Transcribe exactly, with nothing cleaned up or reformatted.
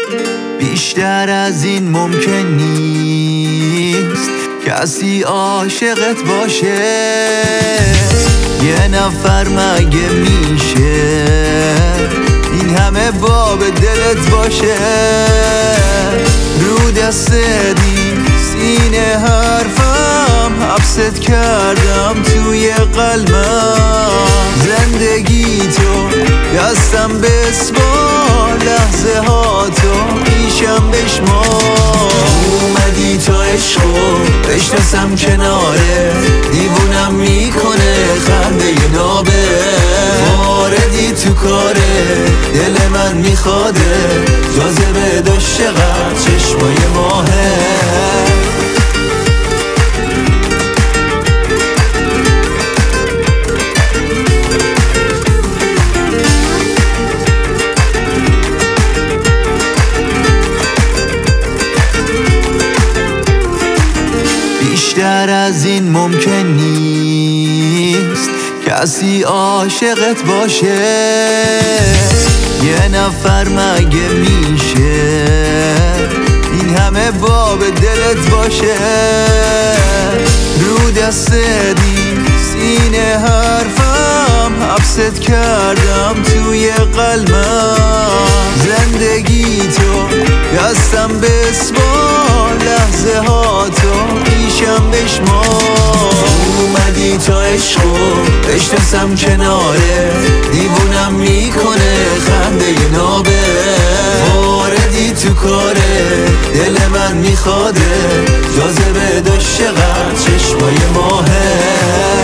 بیشتر از این ممکن نیست کسی عاشقت باشه. یه نفر مگه میشه این همه باب دلت باشه؟ رو دست دی سینه حرفم حبست کردم توی قلبم. زندگی تو دستم بسپار، لحظه ها تو پیشم بشمار. اومدی تا عشقو بشناسم کناره، دیوونم میکنه خنده نابه. واردی تو کاره دل من میخواده، جاذبه داشت چقدر چشمای ماهه. بیشتر از این ممکن نیست کسی عاشقت باشه. یه نفر مگه میشه این همه باب دلت باشه؟ رو دست دی سینه حرفم حبست کردم توی قلبم. زندگی تو دستم بسپار، لحظه ها تو پیشم بشمار. اومدی تا عشقو بشناسم کناره، دیوونم میکنه خنده نابه. واردی تو کاره دل من میخواده، جاذبه داشت چقدر چشمای ماهه.